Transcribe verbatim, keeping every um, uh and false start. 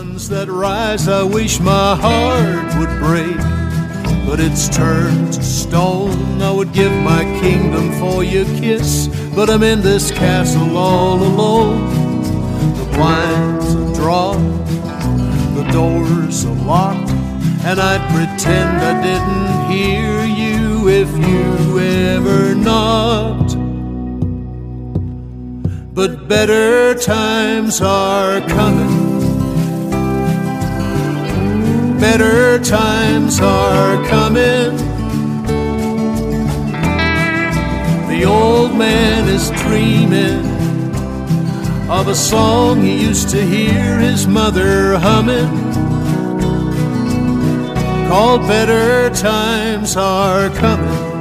suns that rise, I wish my heart would break, but it's turned to stone. I would give my kingdom for your kiss, but I'm in this castle all alone. The blinds are drawn, the doors are locked, and I'd pretend I didn't hear you if you ever knocked. But better times are coming, better times are coming. The old man is dreaming of a song he used to hear his mother humming, called Better Times Are Coming.